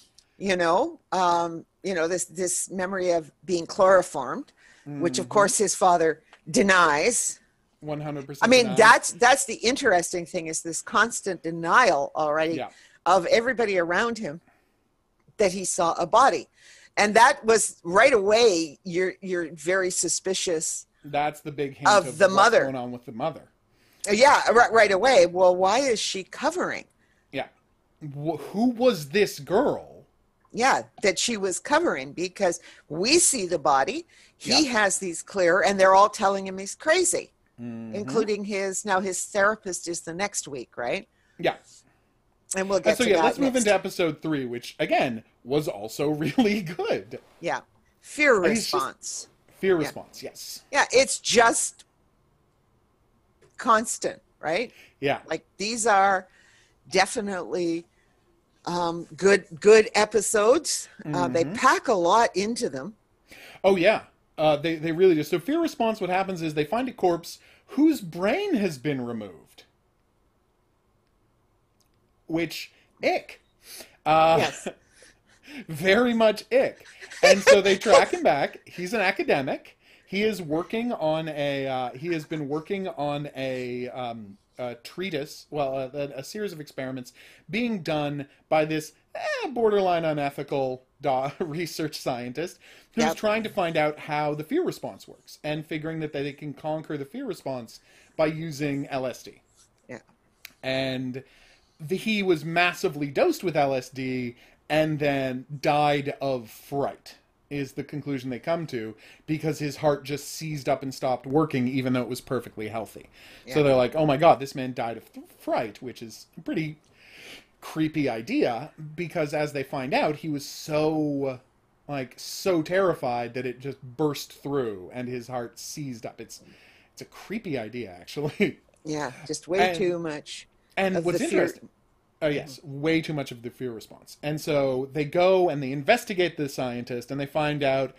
this memory of being chloroformed, which of course his father denies. 100%. I mean, that's the interesting thing, is this constant denial already Yeah. of everybody around him that he saw a body. And that was right away, you're very suspicious. That's the big hint Of of the what's mother. going on with the mother. Yeah, right away. Well, why is she covering? Yeah. Who was this girl? Yeah, that she was covering, because we see the body. He Yeah. has these clear, and they're all telling him he's crazy, Mhm. including his therapist is the next week, right? Yeah. And we'll And get so to yeah, that let's move next. into episode 3, which again was also really good. Yeah, fear mean, it's just- response. Fear response, yes. Yeah, it's just constant, right? Yeah. Like, these are definitely good episodes. They pack a lot into them. Oh yeah. They really do. So fear response, what happens is they find a corpse whose brain has been removed. Which, ick. Yes. Very much ick. And so they track him back. He's an academic. He is working on he has been working on a treatise, a series of experiments being done by this borderline unethical research scientist who's Yep. trying to find out how the fear response works and figuring that they can conquer the fear response by using LSD. Yeah. And he was massively dosed with LSD and then died of fright, is the conclusion they come to, because his heart just seized up and stopped working even though it was perfectly healthy. So Yeah. they're like, oh my god, this man died of fright, which is a pretty creepy idea, because as they find out, he was so terrified that it just burst through and his heart seized up. It's a creepy idea, actually. Yeah, just way And- too much. And of what's the fear. interesting, oh yes, way too much of the fear response. And so they go and they investigate the scientist, and they find out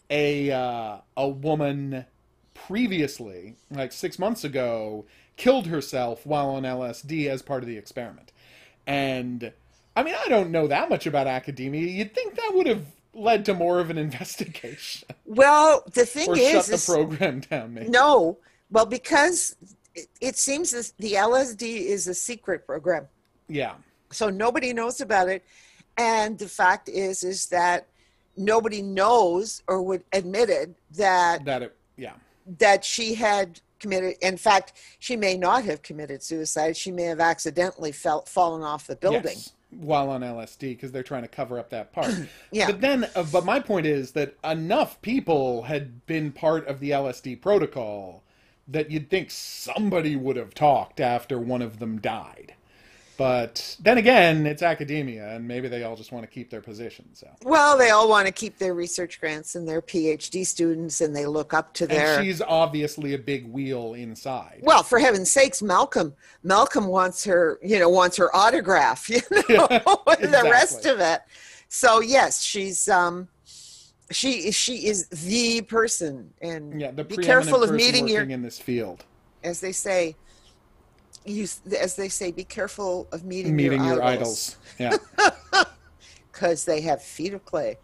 a woman previously, like 6 months ago, killed herself while on LSD as part of the experiment. And I mean, I don't know that much about academia. You'd think that would have led to more of an investigation, Well, the thing or is, shut the program down. Maybe. no, well, because it seems that the LSD is a secret program, Yeah. so nobody knows about it. And the fact is that nobody knows or would admitted Yeah. that she had committed. In fact, she may not have committed suicide. She may have accidentally fallen off the building. Yes, while on LSD, because they're trying to cover up that part. Yeah. But then, but my point is that enough people had been part of the LSD protocol that you'd think somebody would have talked after one of them died. But then again, it's academia, and maybe they all just want to keep their position. So, Well, they all want to keep their research grants and their PhD students, and they look up to their. and she's obviously a big wheel inside. Well, for heaven's sakes, Malcolm wants her autograph, the rest Exactly. of it. So yes, she's she is the person, and Yeah, the be preeminent careful of person meeting working in this field. as they say, be careful of meeting Your idols. Yeah. because they have feet of clay.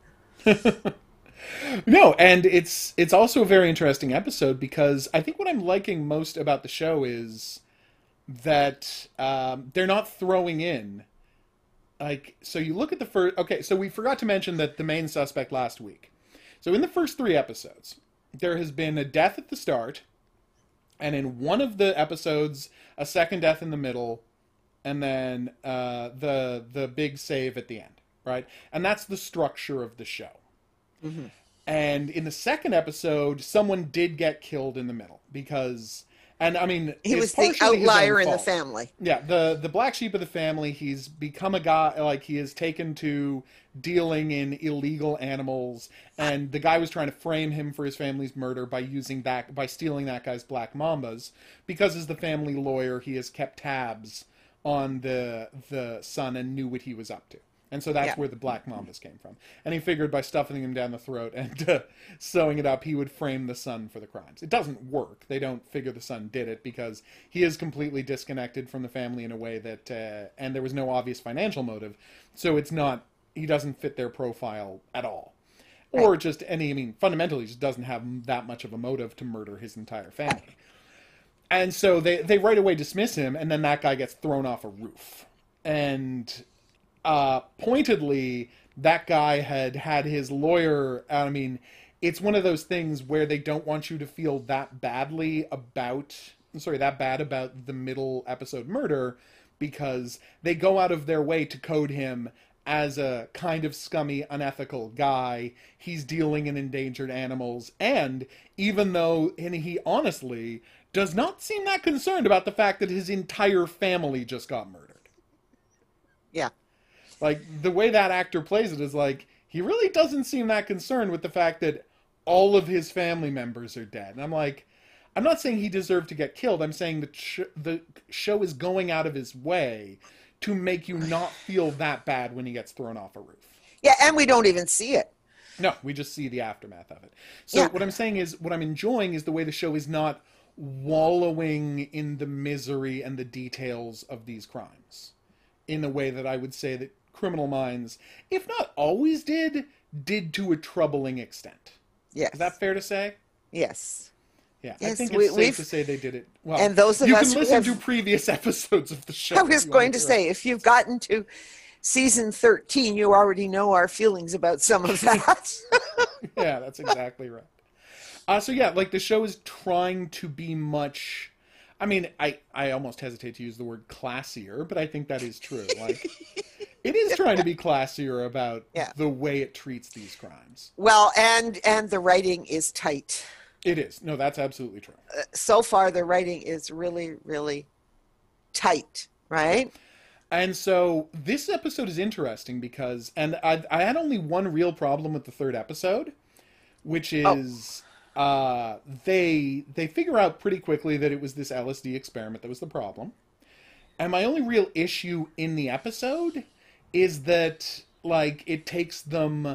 No, and it's also a very interesting episode, because I think what I'm liking most about the show is that they're not throwing in, like, so you look at the first. Okay, so we forgot to mention that the main suspect last week. So in the first 3 episodes, there has been a death at the start, and in one of the episodes, a second death in the middle, and then the big save at the end, right? And that's the structure of the show. Mm-hmm. And in the second episode, someone did get killed in the middle, because, and I mean, He it's was the partially his own outlier in the fault. family. Yeah, the black sheep of the family. He's become a guy, like, he is taken to dealing in illegal animals, and the guy was trying to frame him for his family's murder by stealing that guy's black mambas, because as the family lawyer, he has kept tabs on the son and knew what he was up to. And so that's Yeah. where the Black Mambas came from. And he figured by stuffing him down the throat and sewing it up, he would frame the son for the crimes. It doesn't work. They don't figure the son did it because he is completely disconnected from the family in a way that, and there was no obvious financial motive. So it's not, he doesn't fit their profile at all. Right. Or just any, I mean, fundamentally just doesn't have that much of a motive to murder his entire family. And so they right away dismiss him, and then that guy gets thrown off a roof. And pointedly, that guy had his lawyer. I mean, it's one of those things where they don't want you to feel that bad about the middle episode murder, because they go out of their way to code him as a kind of scummy, unethical guy. He's dealing in endangered animals, and even though, and he honestly does not seem that concerned about the fact that his entire family just got murdered. Yeah. Like, the way that actor plays it is like, he really doesn't seem that concerned with the fact that all of his family members are dead. And I'm like, I'm not saying he deserved to get killed. I'm saying the show is going out of his way to make you not feel that bad when he gets thrown off a roof. Yeah, and we don't even see it. No, we just see the aftermath of it. So Yeah. what I'm saying is, what I'm enjoying is the way the show is not wallowing in the misery and the details of these crimes in the way that I would say that Criminal Minds, if not always did to a troubling extent. Yes. Is that fair to say? Yes. Yeah, Yes, I think it's safe to say they did it well. And those of you us can who listen have- to previous episodes of the show. I was going to say, if you've gotten to season 13, you already know our feelings about some of that. Yeah, that's exactly right. So yeah, like the show is trying to be much. I mean, I almost hesitate to use the word classier, but I think that is true. Like, it is trying to be classier about Yeah. the way it treats these crimes. Well, and the writing is tight. It is. No, that's absolutely true. So far, the writing is really, really tight, right? And so this episode is interesting because, and I had only one real problem with the third episode, which is they figure out pretty quickly that it was this LSD experiment that was the problem. And my only real issue in the episode is that, like, it takes them,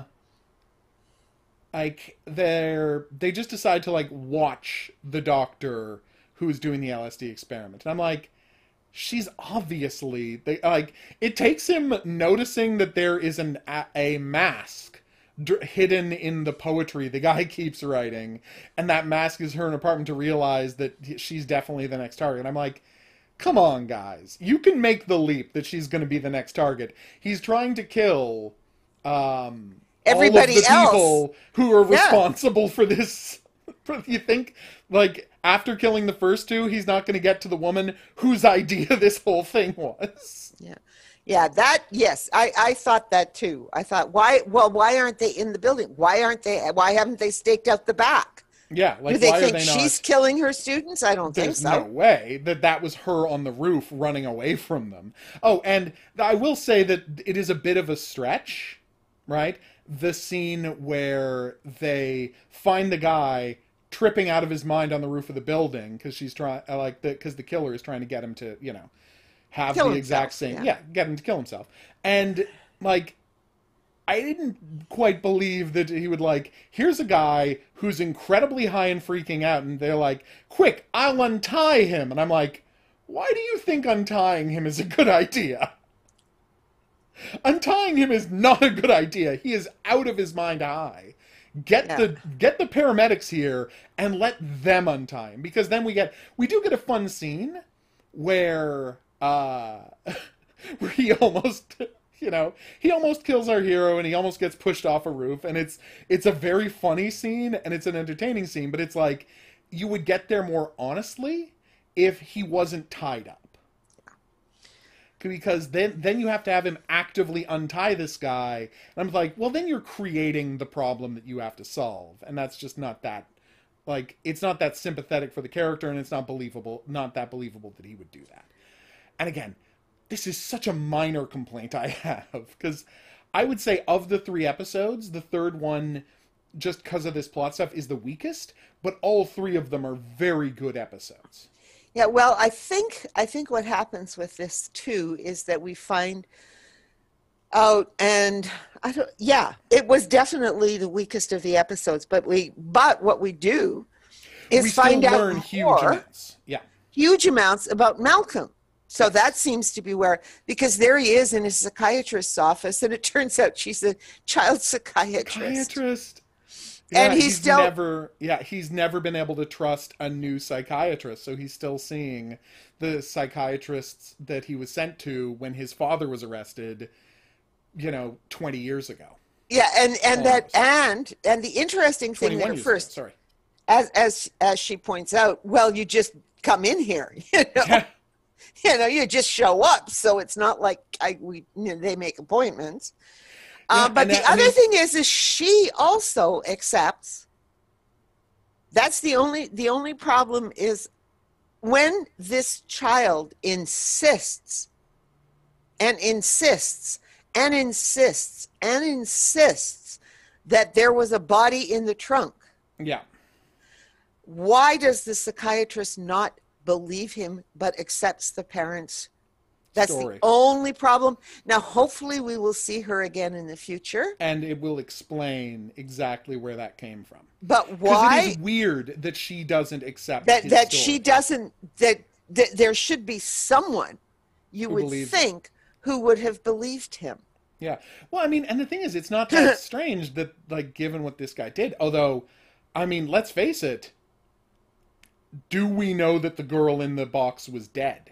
like, they just decide to, like, watch the doctor who's doing the LSD experiment. And I'm like, she's obviously, it takes him noticing that there is a mask hidden in the poetry the guy keeps writing, and that mask is her in an apartment, to realize that she's definitely the next target. And I'm like, come on, guys. You can make the leap that she's going to be the next target. He's trying to kill Everybody all of the else. people who are Yeah. responsible for this. You think, like, after killing the first two, he's not going to get to the woman whose idea this whole thing was? Yeah. Yeah, yes, I thought that too. I thought, why aren't they in the building? Why haven't they staked out the back? Yeah, like, Do they why think are they she's not? killing her students? I don't think There's so. no way that was her on the roof running away from them. Oh, and I will say that it is a bit of a stretch, right? The scene where they find the guy tripping out of his mind on the roof of the building because because the killer is trying to get him to, have Kill the exact himself, same, yeah. get him to kill himself. And, like, I didn't quite believe that he would, like, here's a guy who's incredibly high and freaking out, and they're like, quick, I'll untie him. And I'm like, why do you think untying him is a good idea? Untying him is not a good idea. He is out of his mind high. Get the paramedics here and let them untie him, because then we do get a fun scene where where he almost kills our hero, and he almost gets pushed off a roof, and it's a very funny scene, and it's an entertaining scene, but it's like, you would get there more honestly if he wasn't tied up. Because then you have to have him actively untie this guy. And I'm like, well, then you're creating the problem that you have to solve. And that's just not that, like, it's not that sympathetic for the character, and it's not that believable that he would do that. And again, this is such a minor complaint I have, because I would say of the 3 episodes, the third one, just because of this plot stuff, is the weakest, but all 3 of them are very good episodes. Yeah, well, I think what happens with this too is that we find out, and I don't. Yeah, it was definitely the weakest of the episodes. But what we do We is still find out learn huge more, amounts. Yeah. huge amounts about Malcolm. So Yes. that seems to be where, because there he is in his psychiatrist's office, and it turns out she's a child psychiatrist, Psychiatrist. and Yeah, he's never been able to trust a new psychiatrist, so he's still seeing the psychiatrists that he was sent to when his father was arrested, 20 years ago. yeah, and that Almost. and the interesting thing 21 there years ago, first, sorry. as she points out, well, you just come in here, Yeah. you just show up, so it's not like they make appointments. Yeah, But and the other thing is she also accepts. That's the only problem is when this child insists and insists and insists and insists that there was a body in the trunk. Yeah. Why does the psychiatrist not believe him but accepts the parents? That's Story. the only problem. Now, hopefully we will see her again in the future. And it will explain exactly where that came from. But Because why? it is weird that she doesn't accept that his that story. she doesn't that there should be someone you Who would believes think who would have believed him. Yeah. Well, I mean, and the thing is, it's not that strange that, like, given what this guy did. Although, I mean, let's face it. Do we know that the girl in the box was dead?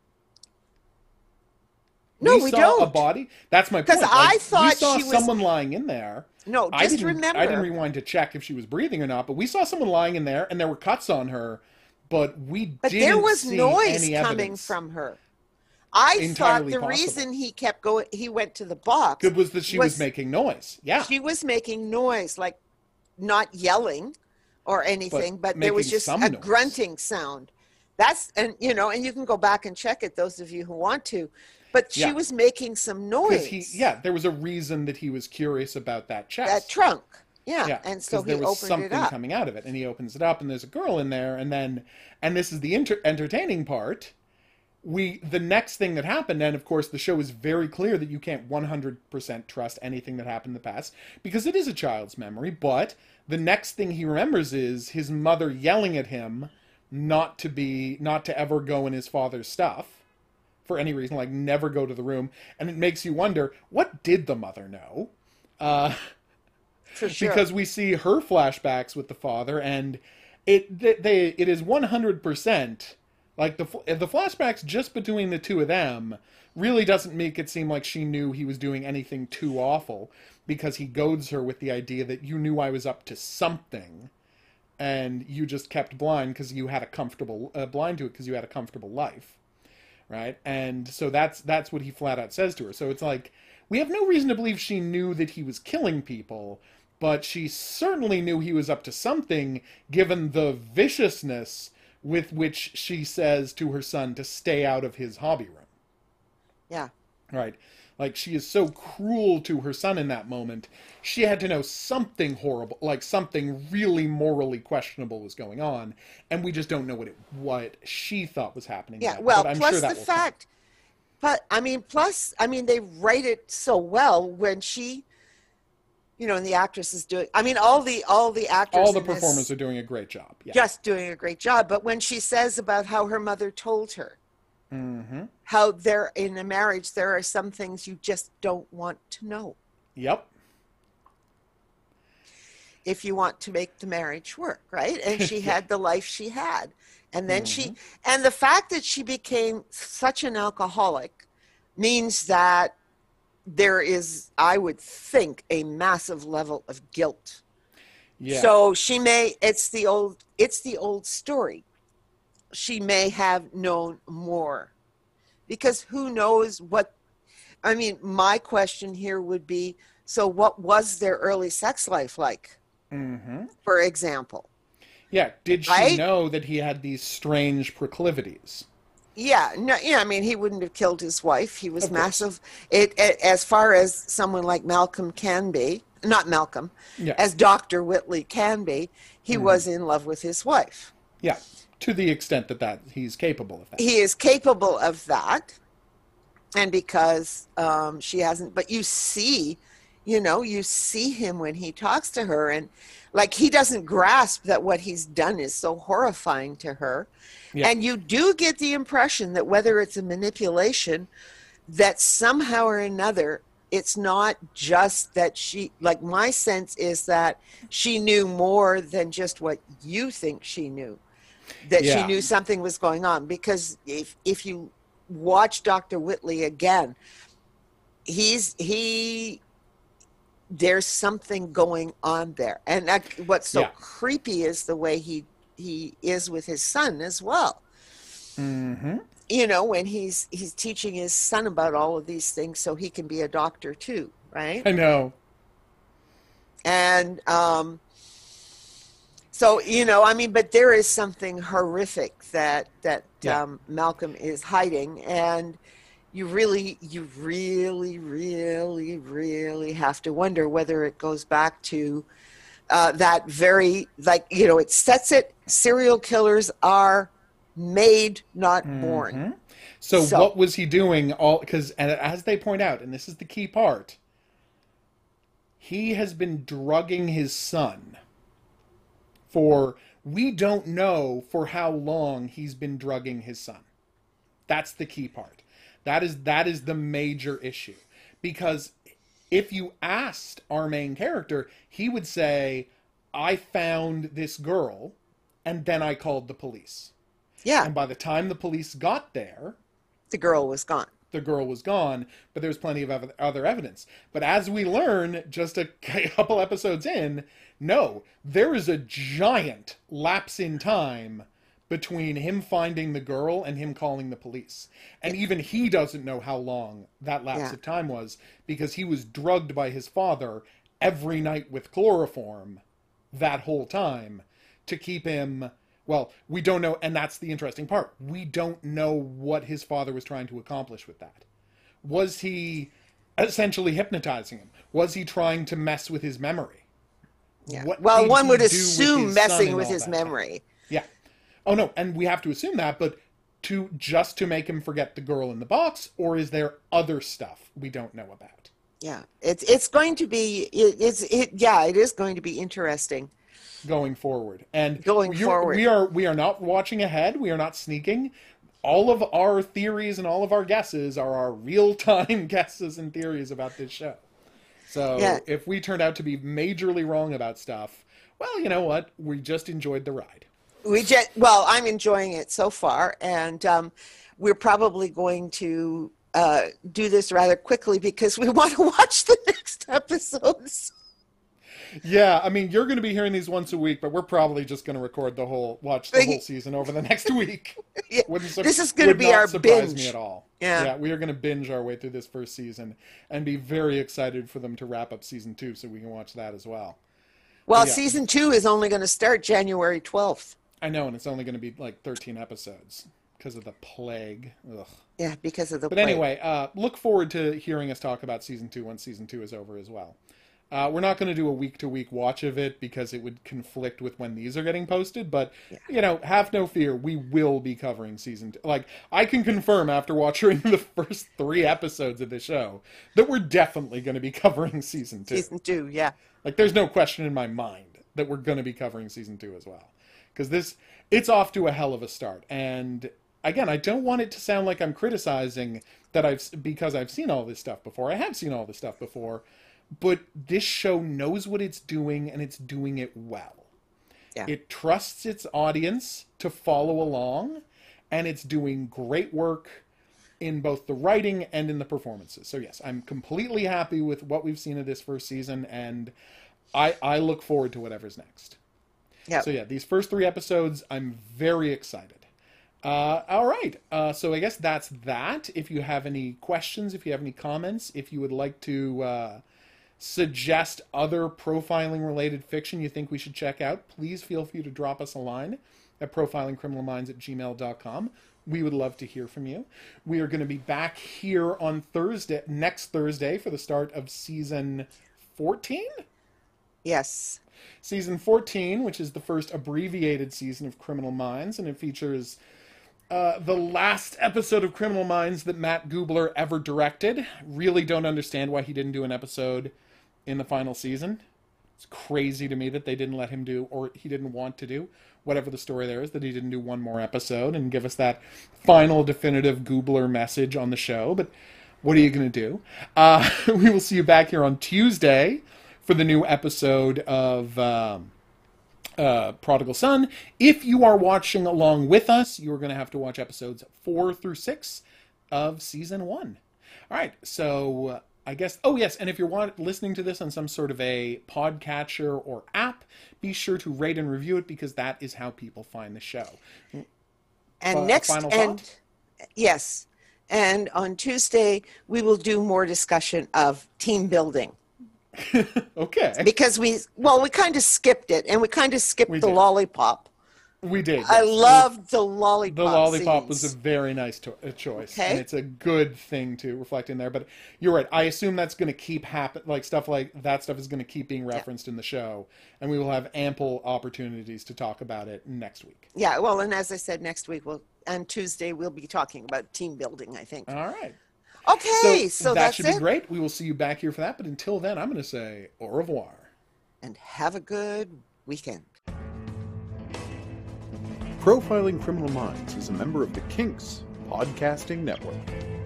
No, we saw don't. a body. That's my point. 'Cause I thought we saw she was- someone lying in there. No, I just didn't remember. rewind to check if she was breathing or not, but we saw someone lying in there, and there were cuts on her, but we But didn't there was see noise any coming evidence. from her. I thought Entirely the possible. reason he kept going, he went to the box. Good was that she was making noise. Yeah. She was making noise, like not yelling or anything, but there was making just some a noise. grunting sound. And you can go back and check it, those of you who want to. But she Yeah. was making some noise. Because there was a reason that he was curious about that chest. That trunk. Yeah. Yeah, And so 'cause he there was opened something it up. coming out of it, and he opens it up, and there's a girl in there, and this is the entertaining part. The next thing that happened, and of course the show is very clear that you can't 100% trust anything that happened in the past because it is a child's memory. But the next thing he remembers is his mother yelling at him not to ever go in his father's stuff for any reason, like never go to the room, and it makes you wonder, what did the mother know? For sure. Because we see her flashbacks with the father, and it is 100%. Like the flashbacks just between the two of them really doesn't make it seem like she knew he was doing anything too awful, because he goads her with the idea that you knew I was up to something, and you just kept blind because you had a comfortable blind to it because you had a comfortable life, right? And so that's what he flat out says to her. So it's like we have no reason to believe she knew that he was killing people, but she certainly knew he was up to something, given the viciousness with which she says to her son to stay out of his hobby room. Yeah. Right? Like, she is so cruel to her son in that moment. She had to know something horrible, like something really morally questionable was going on, and we just don't know what she thought was happening. Yeah. yet. Well, But I'm plus sure that the will come. fact, they write it so well when she, and the actress is doing. I mean, all the actors, All the in this performers are doing a great job. Yeah. just doing a great job. But when she says about how her mother told her, Mm-hmm. how there in a marriage there are some things you just don't want to know Yep. if you want to make the marriage work, right? And she had the life she had, and then and the fact that she became such an alcoholic means that there is, I would think, a massive level of guilt. Yeah. So it's the old story. She may have known more, because who knows my question here would be, so what was their early sex life like? Mm-hmm. For example. Yeah. Did she Right? know that he had these strange proclivities? Yeah, no, I mean, he wouldn't have killed his wife. He was Of course. massive. As far as someone like Malcolm can be, not Malcolm, Yeah. as Dr. Whitley can be, he was in love with his wife. Yeah. To the extent that he's capable of that. He is capable of that. and because she hasn't, but you see him when he talks to her, and like he doesn't grasp that what he's done is so horrifying to her. Yeah. And you do get the impression that whether it's a manipulation, that somehow or another, it's not just that she, like my sense is that she knew more than just what you think she knew, that she Yeah. knew something was going on. Because if you watch Dr. Whitley again, he there's something going on there. And what's so Yeah. creepy is the way he is with his son as well. Mm-hmm. When he's teaching his son about all of these things so he can be a doctor too, right? I know. And so I mean, but there is something horrific that Yeah. Malcolm is hiding, and you really, really have to wonder whether it goes back to that very, like, it sets it, serial killers are made, not born. Mm-hmm. So what was he doing? Because, and as they point out, and this is the key part, he has been drugging his son for, we don't know for how long he's been drugging his son. That's the key part. That is the major issue. Because if you asked our main character, he would say, I found this girl and then I called the police. Yeah. And by the time the police got there, the girl was gone. The girl was gone, but there's plenty of other evidence. But as we learn just a couple episodes in, no, there is a giant lapse in time between him finding the girl and him calling the police. And even he doesn't know how long that lapse of time was, because he was drugged by his father every night with chloroform that whole time to keep him... Well, we don't know, and that's the interesting part. We don't know what his father was trying to accomplish with that. Was he essentially hypnotizing him? Was he trying to mess with his memory? Yeah. Well, one would assume messing with his memory. Time? Yeah. Oh, no, and we have to assume that, but just to make him forget the girl in the box, or is there other stuff we don't know about? Yeah, it's going to be, it is going to be interesting. Going forward. And forward. We are not watching ahead. We are not sneaking. All of our theories and all of our guesses are our real-time guesses and theories about this show. So if we turned out to be majorly wrong about stuff, well, you know what? We just enjoyed the ride. I'm enjoying it so far, and we're probably going to do this rather quickly because we want to watch the next episodes. Yeah, I mean, you're going to be hearing these once a week, but we're probably just going to watch the whole season over the next week. Yeah. This is going to be our binge. Me at all. Yeah, we are going to binge our way through this first season and be very excited for them to wrap up season 2 so we can watch that as well. Well, season 2 is only going to start January 12th. I know, and it's only going to be like 13 episodes because of the plague. Ugh. Yeah, because of the plague. But anyway, look forward to hearing us talk about season 2 once season 2 is over as well. We're not going to do a week-to-week watch of it because it would conflict with when these are getting posted, but, have no fear, we will be covering season 2. Like, I can confirm after watching the first 3 episodes of the show that we're definitely going to be covering season 2. Season 2, yeah. Like, there's no question in my mind that we're going to be covering season 2 as well. Because it's off to a hell of a start. And, again, I don't want it to sound like I'm criticizing because I've seen all this stuff before. I have seen all this stuff before. But this show knows what it's doing, and it's doing it well. Yeah. It trusts its audience to follow along, and it's doing great work in both the writing and in the performances. So yes, I'm completely happy with what we've seen of this first season, and I look forward to whatever's next. Yeah. So yeah, these first 3 episodes, I'm very excited. All right. So I guess that's that. If you have any questions, if you have any comments, if you would like to... suggest other profiling related fiction you think we should check out, please feel free to drop us a line at profilingcriminalminds@gmail.com. We would love to hear from you. We are going to be back here on next Thursday for the start of season 14? Yes. Season 14, which is the first abbreviated season of Criminal Minds, and it features The last episode of Criminal Minds that Matt Gubler ever directed. Really don't understand why he didn't do an episode in the final season. It's crazy to me that they didn't let him do, or he didn't want to do, whatever the story there is, that he didn't do one more episode and give us that final definitive Gubler message on the show. But what are you going to do? We will see you back here on Tuesday for the new episode of Prodigal Son. If you are watching along with us, you are going to have to watch episodes 4 through 6 of season 1. All right, so I guess, oh yes, and if you're listening to this on some sort of a podcatcher or app, be sure to rate and review it, because that is how people find the show. And final thought? Yes, and on Tuesday we will do more discussion of team building. Okay. Because we kind of skipped it, and we kind of skipped the did. lollipop. We did. I yes. loved the lollipop. The lollipop scenes. was a very nice choice, Okay. and it's a good thing to reflect in there. But you're right. I assume that's going to keep like stuff like that stuff is going to keep being referenced in the show, and we will have ample opportunities to talk about it next week. Yeah, well, and as I said, next week on Tuesday we'll be talking about team building, I think. All right. Okay, so that that's should it. be great. We will see you back here for that. But until then, I'm going to say au revoir. And have a good weekend. Profiling Criminal Minds is a member of the Kinks Podcasting Network.